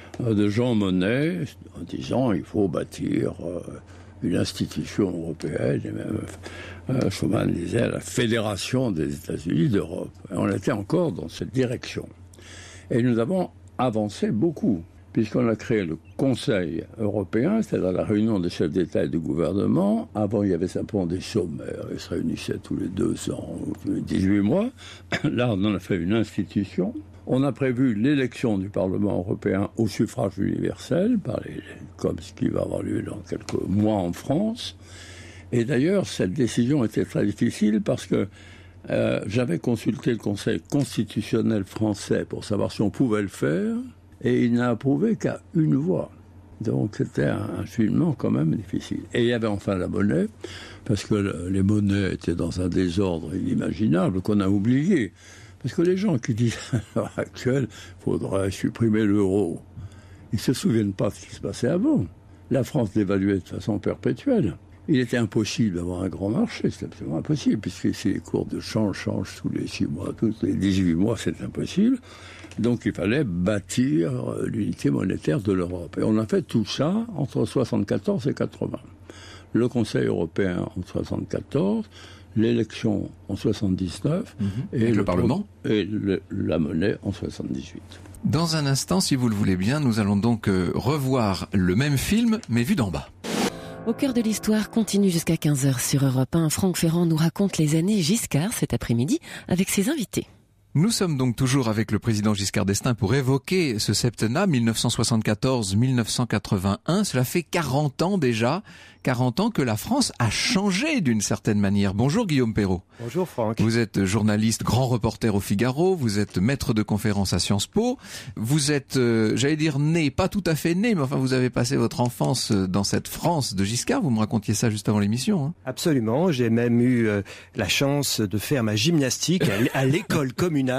de Jean Monnet, en disant il faut bâtir euh, une institution européenne, et même euh, Schuman disait la fédération des États-Unis d'Europe. Et on était encore dans cette direction. Et nous avons avancé beaucoup, puisqu'on a créé le Conseil européen, c'est-à-dire la réunion des chefs d'État et de gouvernement. Avant, il y avait simplement des sommaires, ils se réunissaient tous les deux ans, tous les dix-huit mois. Là, on en a fait une institution. On a prévu l'élection du Parlement européen au suffrage universel, par les, comme ce qui va avoir lieu dans quelques mois en France. Et d'ailleurs, cette décision était très difficile parce que euh, j'avais consulté le Conseil constitutionnel français pour savoir si on pouvait le faire, et il n'a approuvé qu'à une voix. Donc c'était un, un cheminement quand même difficile. Et il y avait enfin la monnaie, parce que le, les monnaies étaient dans un désordre inimaginable qu'on a oublié. Parce que les gens qui disent à l'heure actuelle il faudrait supprimer l'euro, ils ne se souviennent pas de ce qui se passait avant. La France dévaluait de façon perpétuelle. Il était impossible d'avoir un grand marché, c'est absolument impossible, puisque si les cours de change changent tous les six mois, tous les dix-huit mois, c'est impossible. Donc il fallait bâtir l'unité monétaire de l'Europe. Et on a fait tout ça entre soixante-quatorze et quatre-vingts. Le Conseil européen en soixante-quatorze, l'élection en soixante-dix-neuf, mmh. et, et le, le Parlement et le, la monnaie en soixante-dix-huit. Dans un instant, si vous le voulez bien, nous allons donc euh, revoir le même film, mais vu d'en bas. Au cœur de l'histoire continue jusqu'à quinze heures sur Europe un. Franck Ferrand nous raconte les années Giscard cet après-midi avec ses invités. Nous sommes donc toujours avec le président Giscard d'Estaing pour évoquer ce septennat mille neuf cent soixante-quatorze à mille neuf cent quatre-vingt-un. Cela fait quarante ans déjà, quarante ans que la France a changé d'une certaine manière. Bonjour Guillaume Perrault. Bonjour Franck. Vous êtes journaliste, grand reporter au Figaro, vous êtes maître de conférences à Sciences Po, vous êtes, euh, j'allais dire né, pas tout à fait né, mais enfin vous avez passé votre enfance dans cette France de Giscard, vous me racontiez ça juste avant l'émission. Hein. Absolument, j'ai même eu euh, la chance de faire ma gymnastique à l'école communale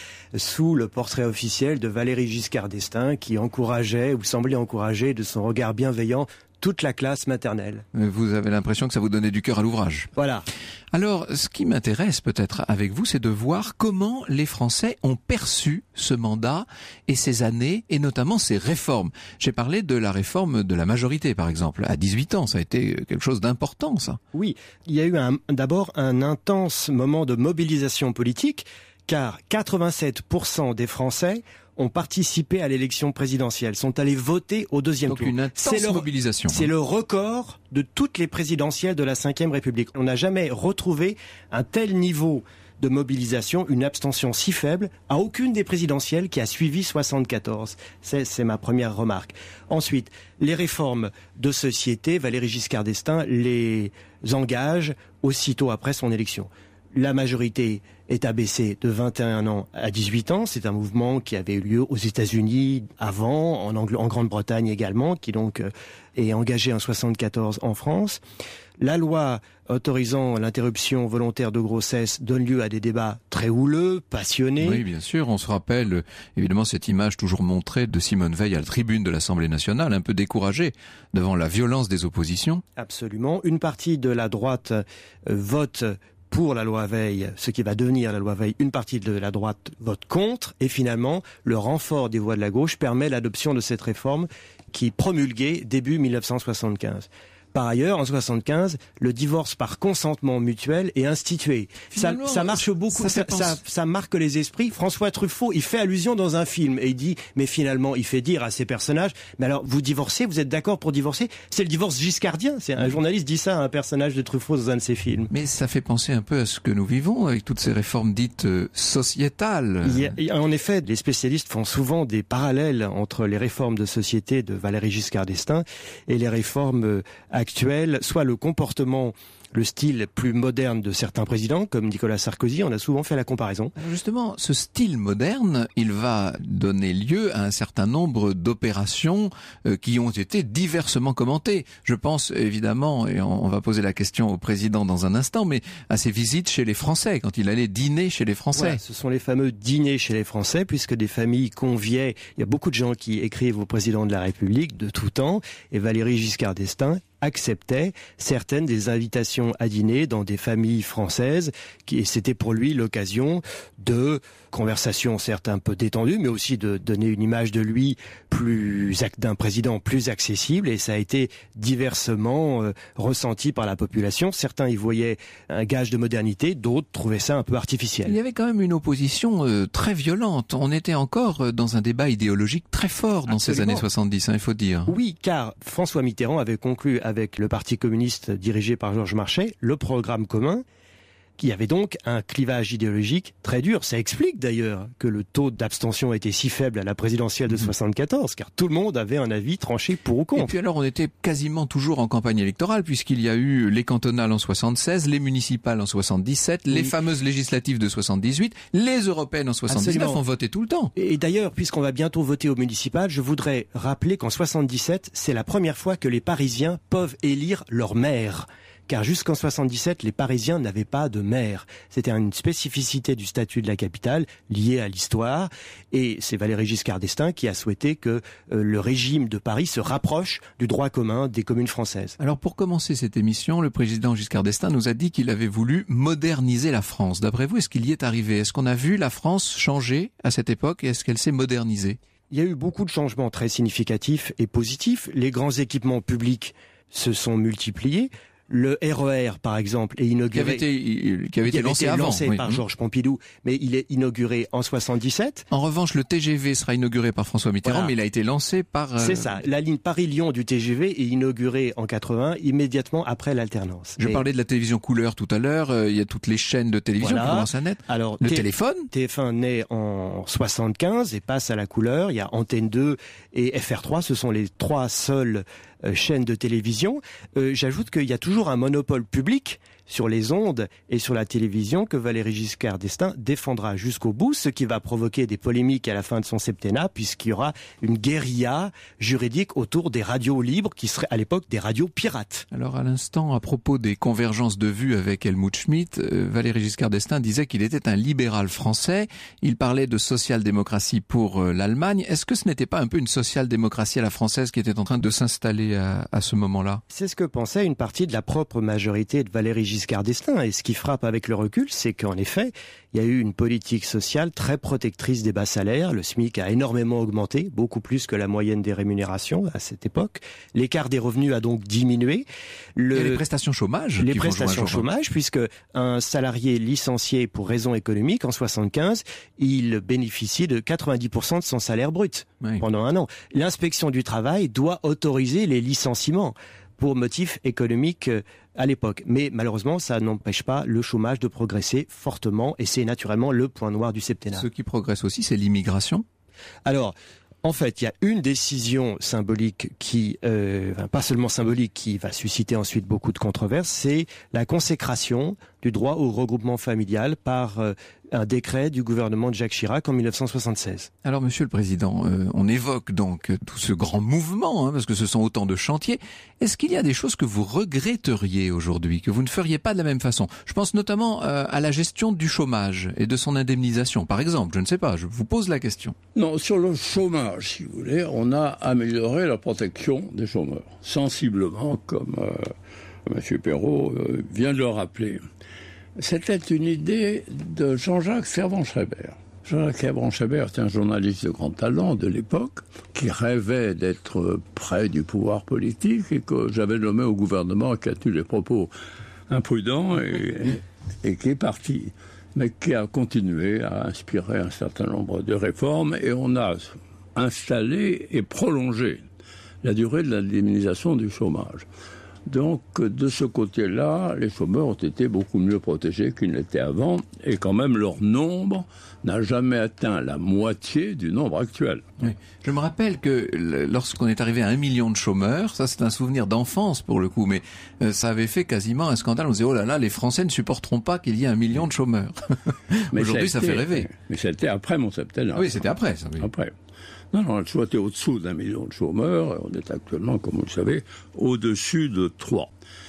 sous le portrait officiel de Valéry Giscard d'Estaing qui encourageait ou semblait encourager de son regard bienveillant toute la classe maternelle. Vous avez l'impression que ça vous donnait du cœur à l'ouvrage. Voilà. Alors, ce qui m'intéresse peut-être avec vous, c'est de voir comment les Français ont perçu ce mandat et ces années, et notamment ces réformes. J'ai parlé de la réforme de la majorité, par exemple. À dix-huit ans, ça a été quelque chose d'important, ça. Oui, il y a eu un, d'abord un intense moment de mobilisation politique, car quatre-vingt-sept pour cent des Français ont participé à l'élection présidentielle, sont allés voter au deuxième Donc tour. une intense C'est le, mobilisation. C'est hein. le record de toutes les présidentielles de la cinquième République. On n'a jamais retrouvé un tel niveau de mobilisation, une abstention si faible à aucune des présidentielles qui a suivi soixante-quatorze. C'est, c'est ma première remarque. Ensuite, les réformes de société, Valéry Giscard d'Estaing les engage aussitôt après son élection. La majorité est abaissée de vingt et un ans à dix-huit ans. C'est un mouvement qui avait eu lieu aux États-Unis avant, en, Angl- en Grande-Bretagne également, qui donc euh, est engagé en soixante-quatorze en France. La loi autorisant l'interruption volontaire de grossesse donne lieu à des débats très houleux, passionnés. Oui, bien sûr. On se rappelle évidemment cette image toujours montrée de Simone Veil à la tribune de l'Assemblée nationale, un peu découragée devant la violence des oppositions. Absolument. Une partie de la droite euh, vote pour la loi Veil, ce qui va devenir la loi Veil. Une partie de la droite vote contre. Et finalement, le renfort des voix de la gauche permet l'adoption de cette réforme qui est promulguée début mille neuf cent soixante-quinze. Par ailleurs, en soixante-quinze, le divorce par consentement mutuel est institué. Ça, ça marche beaucoup, ça, ça, ça, ça marque les esprits. François Truffaut, il fait allusion dans un film et il dit, mais finalement, il fait dire à ses personnages, mais alors, vous divorcez, vous êtes d'accord pour divorcer? C'est le divorce giscardien. C'est un journaliste dit ça à un personnage de Truffaut dans un de ses films. Mais ça fait penser un peu à ce que nous vivons avec toutes ces réformes dites euh, sociétales. Il y a, en effet, les spécialistes font souvent des parallèles entre les réformes de société de Valéry Giscard d'Estaing et les réformes euh, actuel, soit le comportement, le style plus moderne de certains présidents, comme Nicolas Sarkozy, on a souvent fait la comparaison. Alors justement, ce style moderne, il va donner lieu à un certain nombre d'opérations euh, qui ont été diversement commentées. Je pense évidemment, et on, on va poser la question au président dans un instant, mais à ses visites chez les Français, quand il allait dîner chez les Français. Voilà, ce sont les fameux dîners chez les Français, puisque des familles conviaient, il y a beaucoup de gens qui écrivent au président de la République de tout temps, et Valéry Giscard d'Estaing acceptait certaines des invitations à dîner dans des familles françaises, qui, et c'était pour lui l'occasion de conversations certes un peu détendues, mais aussi de donner une image de lui plus d'un président plus accessible, et ça a été diversement euh, ressenti par la population. Certains y voyaient un gage de modernité, d'autres trouvaient ça un peu artificiel. Il y avait quand même une opposition euh, très violente. On était encore dans un débat idéologique très fort dans Absolument. ces années soixante-dix, hein, il faut dire. Oui, car François Mitterrand avait conclu avec le Parti communiste dirigé par Georges Marchais le programme commun, qui avait donc un clivage idéologique très dur. Ça explique d'ailleurs que le taux d'abstention était si faible à la présidentielle de soixante-quatorze, car tout le monde avait un avis tranché pour ou contre. Et puis alors on était quasiment toujours en campagne électorale, puisqu'il y a eu les cantonales en soixante-seize, les municipales en soixante-dix-sept, oui. les fameuses législatives de soixante-dix-huit, les européennes en soixante-dix-neuf. Absolument. On votait tout le temps. Et d'ailleurs, puisqu'on va bientôt voter aux municipales, je voudrais rappeler qu'en soixante-dix-sept, c'est la première fois que les Parisiens peuvent élire leur maire. Car jusqu'en soixante-dix-sept, les Parisiens n'avaient pas de maire. C'était une spécificité du statut de la capitale liée à l'histoire. Et c'est Valéry Giscard d'Estaing qui a souhaité que euh, le régime de Paris se rapproche du droit commun des communes françaises. Alors pour commencer cette émission, le président Giscard d'Estaing nous a dit qu'il avait voulu moderniser la France. D'après vous, est-ce qu'il y est arrivé? Est-ce qu'on a vu la France changer à cette époque et est-ce qu'elle s'est modernisée? Il y a eu beaucoup de changements très significatifs et positifs. Les grands équipements publics se sont multipliés. Le R E R, par exemple, est inauguré... Qui avait été, qui avait été lancé avant. lancé oui. par Georges Pompidou, mais il est inauguré en soixante-dix-sept. En revanche, le T G V sera inauguré par François Mitterrand, voilà. mais il a été lancé par... Euh... C'est ça. La ligne Paris-Lyon du T G V est inaugurée en quatre-vingts, immédiatement après l'alternance. Je et... parlais de la télévision couleur tout à l'heure. Euh, il y a toutes les chaînes de télévision voilà. qui commencent à naître. Alors, le T... téléphone T F un naît en soixante-quinze et passe à la couleur. Il y a Antenne deux et F R trois. Ce sont les trois seuls chaînes de télévision. Euh, j'ajoute qu'il y a toujours un monopole public sur les ondes et sur la télévision que Valéry Giscard d'Estaing défendra jusqu'au bout, ce qui va provoquer des polémiques à la fin de son septennat, puisqu'il y aura une guérilla juridique autour des radios libres, qui seraient à l'époque des radios pirates. Alors à l'instant, à propos des convergences de vues avec Helmut Schmidt, euh, Valéry Giscard d'Estaing disait qu'il était un libéral français. Il parlait de social-démocratie pour euh, l'Allemagne. Est-ce que ce n'était pas un peu une social-démocratie à la française qui était en train de s'installer à, à ce moment-là? C'est ce que pensait une partie de la propre majorité de Valéry Giscard d'Estaing. Et ce qui frappe avec le recul, c'est qu'en effet, il y a eu une politique sociale très protectrice des bas salaires. Le SMIC a énormément augmenté, beaucoup plus que la moyenne des rémunérations à cette époque. L'écart des revenus a donc diminué. Le... Et les prestations chômage Les prestations chômage, puisque un salarié licencié pour raison économique en soixante-quinze, il bénéficie de quatre-vingt-dix pour cent de son salaire brut oui. pendant un an. L'inspection du travail doit autoriser les licenciements pour motifs économiques à l'époque. Mais malheureusement, ça n'empêche pas le chômage de progresser fortement et c'est naturellement le point noir du septennat. Ce qui progresse aussi, c'est l'immigration. Alors, en fait, il y a une décision symbolique qui, euh, enfin, pas seulement symbolique, qui va susciter ensuite beaucoup de controverses, c'est la consécration du droit au regroupement familial par euh, un décret du gouvernement de Jacques Chirac en mille neuf cent soixante-seize. Alors, Monsieur le Président, euh, on évoque donc tout ce grand mouvement, hein, parce que ce sont autant de chantiers. Est-ce qu'il y a des choses que vous regretteriez aujourd'hui, que vous ne feriez pas de la même façon? Je pense notamment euh, à la gestion du chômage et de son indemnisation, par exemple. Je ne sais pas, je vous pose la question. Non, sur le chômage, si vous voulez, on a amélioré la protection des chômeurs, sensiblement, comme euh, M. Perrault euh, vient de le rappeler. C'était une idée de Jean-Jacques Servan-Schreiber. Jean-Jacques Servan-Schreiber était un journaliste de grand talent de l'époque, qui rêvait d'être près du pouvoir politique et que j'avais nommé au gouvernement, qui a tenu des propos imprudents et, et qui est parti, mais qui a continué à inspirer un certain nombre de réformes et on a installé et prolongé la durée de l'indemnisation du chômage. Donc, de ce côté-là, les chômeurs ont été beaucoup mieux protégés qu'ils n'étaient avant, et quand même leur nombre n'a jamais atteint la moitié du nombre actuel. Oui. Je me rappelle que lorsqu'on est arrivé à un million de chômeurs, ça c'est un souvenir d'enfance pour le coup, mais euh, ça avait fait quasiment un scandale. On disait, oh là là, les Français ne supporteront pas qu'il y ait un million de chômeurs. Aujourd'hui, ça, ça fait rêver. Mais c'était après mon septennat. Oui, c'était après ça. Oui. Après. Non, non, on a toujours été au-dessous d'un million de chômeurs. On est actuellement, comme vous le savez, au-dessus de trois.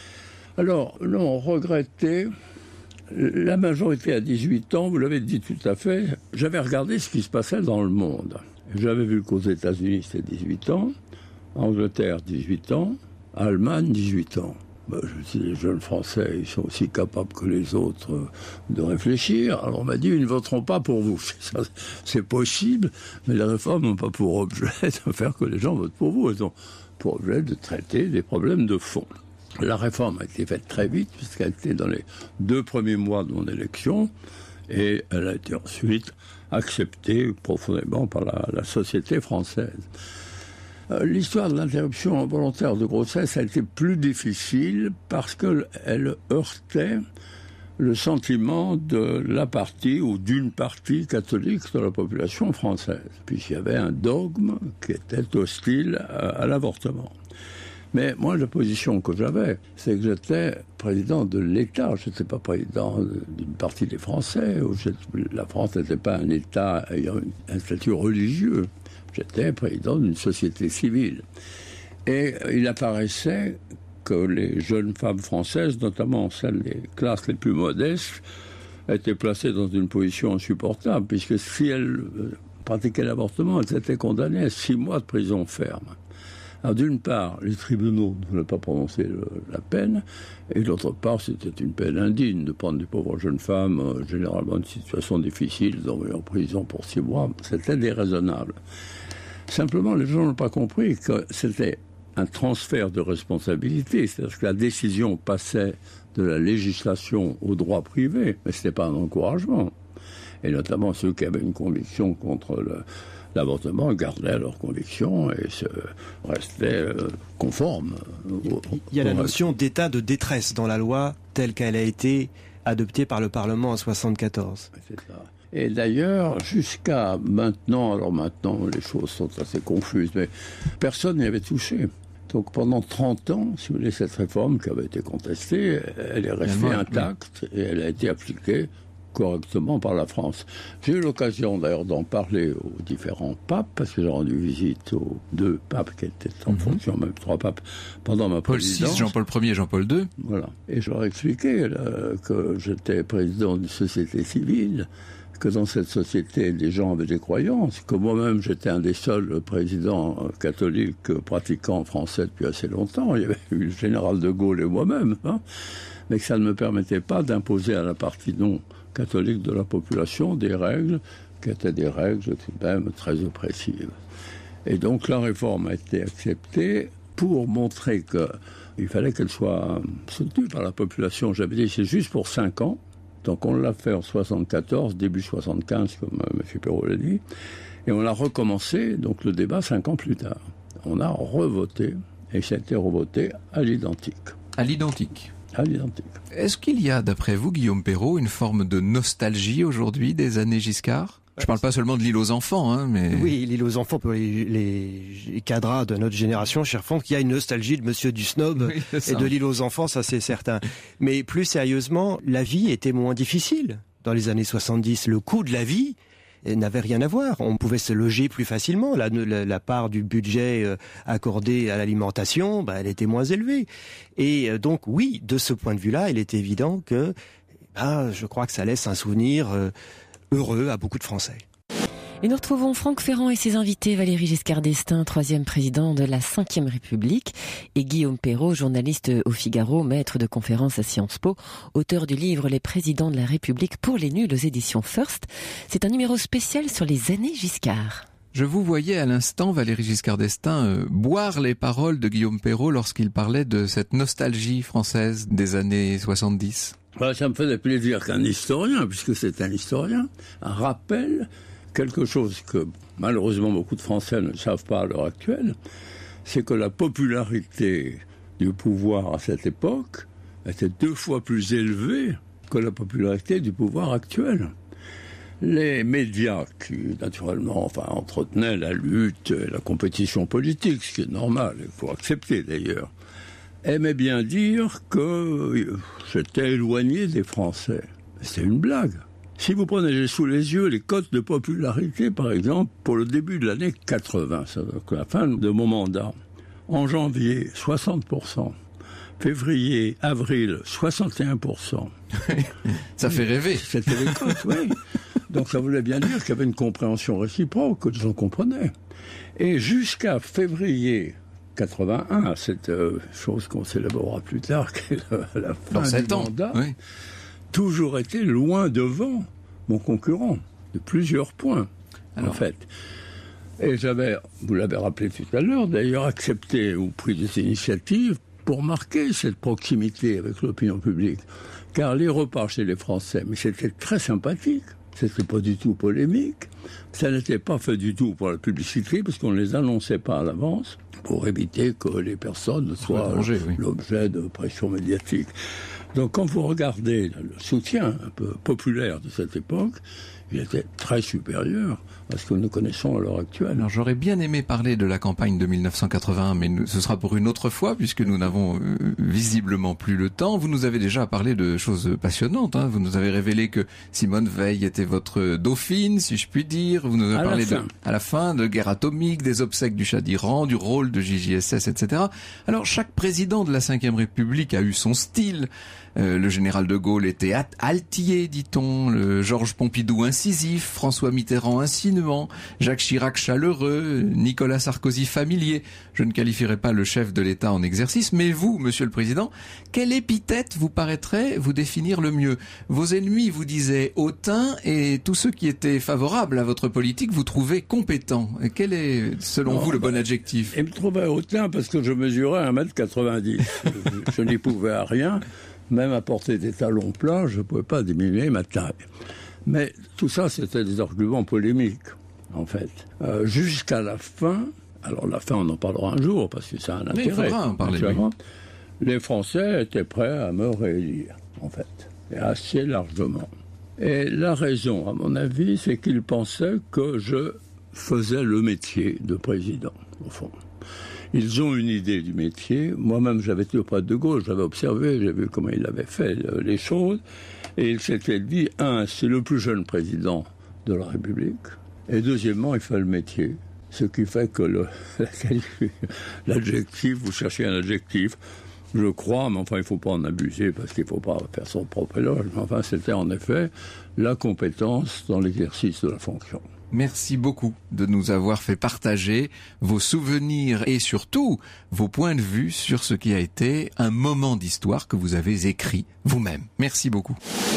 Alors, là, on regrettait la majorité à dix-huit ans, vous l'avez dit tout à fait. J'avais regardé ce qui se passait dans le monde. J'avais vu qu'aux États-Unis, c'était dix-huit ans, Angleterre, dix-huit ans, Allemagne, dix-huit ans. Ben, je me suis dit, les jeunes Français, ils sont aussi capables que les autres de réfléchir. Alors on m'a dit, ils ne voteront pas pour vous. Ça, c'est possible, mais les réformes n'ont pas pour objet de faire que les gens votent pour vous. Elles ont pour objet de traiter des problèmes de fond. La réforme a été faite très vite, puisqu'elle était dans les deux premiers mois de mon élection, et elle a été ensuite acceptée profondément par la, la société française. L'histoire de l'interruption volontaire de grossesse a été plus difficile parce qu'elle heurtait le sentiment de la partie ou d'une partie catholique de la population française, puisqu'il y avait un dogme qui était hostile à, à l'avortement. Mais moi, la position que j'avais, c'est que j'étais président de l'État, je n'étais pas président d'une partie des Français, où la France n'était pas un État ayant un statut religieux. J'étais président d'une société civile. Et il apparaissait que les jeunes femmes françaises, notamment celles des classes les plus modestes, étaient placées dans une position insupportable, puisque si elles pratiquaient l'avortement, elles étaient condamnées à six mois de prison ferme. Alors d'une part, les tribunaux ne voulaient pas prononcer le, la peine, et d'autre part, c'était une peine indigne de prendre des pauvres jeunes femmes, euh, généralement une situation difficile, d'envoyer en prison pour six mois. C'était déraisonnable. Simplement, les gens n'ont pas compris que c'était un transfert de responsabilité, c'est-à-dire que la décision passait de la législation au droit privé, mais ce n'était pas un encouragement. Et notamment ceux qui avaient une conviction contre le, l'avortement gardaient leur conviction et se restaient euh, conformes. Au, Il y a la notion d'état de détresse dans la loi telle qu'elle a été adoptée par le Parlement en soixante-quatorze. C'est ça. Et d'ailleurs, jusqu'à maintenant, alors maintenant les choses sont assez confuses, mais personne n'y avait touché. Donc pendant trente ans, si vous voulez, cette réforme qui avait été contestée, elle est restée intacte et elle a été appliquée correctement par la France. J'ai eu l'occasion d'ailleurs d'en parler aux différents papes, parce que j'ai rendu visite aux deux papes qui étaient en mm-hmm. fonction, même trois papes, pendant ma Paul présidence. six, Jean-Paul Ier et Jean-Paul deux. Voilà. Et je leur ai expliqué là, que j'étais président d'une société civile, que dans cette société, les gens avaient des croyances, que moi-même, j'étais un des seuls présidents catholiques pratiquants français depuis assez longtemps. Il y avait eu le général de Gaulle et moi-même, hein, mais que ça ne me permettait pas d'imposer à la partie non catholique de la population des règles qui étaient des règles tout de même très oppressives. Et donc la réforme a été acceptée pour montrer qu'il fallait qu'elle soit soutenue par la population. J'avais dit c'est juste pour cinq ans. Donc on l'a fait en soixante-quatorze, début soixante-quinze, comme euh, M. Perrault l'a dit, et on l'a recommencé, donc le débat, cinq ans plus tard. On a revoté, et ça a été revoté à l'identique. À l'identique À l'identique. Est-ce qu'il y a, d'après vous, Guillaume Perrault, une forme de nostalgie aujourd'hui des années Giscard ? Je ne parle pas seulement de l'île aux enfants, hein, mais... Oui, l'île aux enfants, pour les, les cadras de notre génération, cher Franck, il y a une nostalgie de Monsieur du Snob oui, et de l'île aux enfants, ça c'est certain. Mais plus sérieusement, la vie était moins difficile dans les années soixante-dix. Le coût de la vie n'avait rien à voir. On pouvait se loger plus facilement. La, la, la part du budget accordé à l'alimentation, bah, elle était moins élevée. Et donc, oui, de ce point de vue-là, il est évident que bah, je crois que ça laisse un souvenir... Euh, heureux à beaucoup de Français. Et nous retrouvons Franck Ferrand et ses invités, Valéry Giscard d'Estaing, troisième président de la cinquième République, et Guillaume Perrault, journaliste au Figaro, maître de conférences à Sciences Po, auteur du livre Les présidents de la République pour les nuls aux éditions First. C'est un numéro spécial sur les années Giscard. Je vous voyais à l'instant, Valéry Giscard d'Estaing, euh, boire les paroles de Guillaume Perrault lorsqu'il parlait de cette nostalgie française des années soixante-dix. Ben, ça me faisait plaisir qu'un historien, puisque c'est un historien, rappelle quelque chose que malheureusement beaucoup de Français ne savent pas à l'heure actuelle, c'est que la popularité du pouvoir à cette époque était deux fois plus élevée que la popularité du pouvoir actuel. Les médias qui, naturellement, enfin, entretenaient la lutte et la compétition politique, ce qui est normal, il faut accepter d'ailleurs, aimaient bien dire que j'étais éloigné des Français. C'est une blague. Si vous prenez sous les yeux les cotes de popularité, par exemple, pour le début de l'année quatre-vingts, c'est-à-dire la fin de mon mandat, en janvier, soixante pour cent. Février, avril, soixante et un pour cent. Ça fait rêver. C'était les cotes, oui. Donc ça voulait bien dire qu'il y avait une compréhension réciproque, que les gens comprenaient. Et jusqu'à février quatre-vingt-un, cette euh, chose qu'on célébrera plus tard, qui est la, la fin Dans sept du ans, mandat, oui. toujours été loin devant mon concurrent, de plusieurs points, Alors. en fait. Et j'avais, vous l'avez rappelé tout à l'heure, d'ailleurs accepté ou pris des initiatives pour marquer cette proximité avec l'opinion publique. Car les repas chez les Français, mais c'était très sympathique. C'était pas du tout polémique. Ça n'était pas fait du tout pour la publicité, parce qu'on ne les annonçait pas à l'avance, pour éviter que les personnes soient danger, oui. l'objet de pression médiatique. Donc quand vous regardez le soutien un peu populaire de cette époque, il était très supérieur à ce que nous connaissons à l'heure actuelle. Alors j'aurais bien aimé parler de la campagne de mille neuf cent quatre-vingt-un, mais nous, ce sera pour une autre fois, puisque nous n'avons euh, visiblement plus le temps. Vous nous avez déjà parlé de choses passionnantes. Hein. Vous nous avez révélé que Simone Veil était votre dauphine, si je puis dire. Vous nous avez à parlé de, à la fin de guerre atomique, des obsèques du Shah d'Iran, du rôle de J J S S, et cetera. Alors chaque président de la cinquième République a eu son style. Euh, le général de Gaulle était altier, dit-on, le Georges Pompidou incisif, François Mitterrand insinuant, Jacques Chirac chaleureux, Nicolas Sarkozy familier. Je ne qualifierai pas le chef de l'État en exercice, mais vous, Monsieur le Président, quelle épithète vous paraîtrait vous définir le mieux ? Vos ennemis vous disaient hautain et tous ceux qui étaient favorables à votre politique vous trouvaient compétent. Et quel est, selon non, vous, le bah, bon adjectif ? Ils me trouvaient hautain parce que je mesurais un mètre quatre-vingt-dix. je je n'y pouvais à rien. Même à porter des talons plats, je ne pouvais pas diminuer ma taille. Mais tout ça, c'était des arguments polémiques, en fait. Euh, jusqu'à la fin, alors la fin, on en parlera un jour, parce que ça a un intérêt. Mais il faudra en parler, oui. Les Français étaient prêts à me réélire, en fait, et assez largement. Et la raison, à mon avis, c'est qu'ils pensaient que je faisais le métier de président, au fond. Ils ont une idée du métier. Moi-même, j'avais été auprès de De Gaulle, j'avais observé, j'ai vu comment il avait fait les choses. Et il s'était dit, un, c'est le plus jeune président de la République. Et deuxièmement, il fait le métier. Ce qui fait que le, l'adjectif, vous cherchez un adjectif, je crois, mais enfin, il ne faut pas en abuser parce qu'il ne faut pas faire son propre éloge. Mais enfin, c'était en effet la compétence dans l'exercice de la fonction. Merci beaucoup de nous avoir fait partager vos souvenirs et surtout vos points de vue sur ce qui a été un moment d'histoire que vous avez écrit vous-même. Merci beaucoup.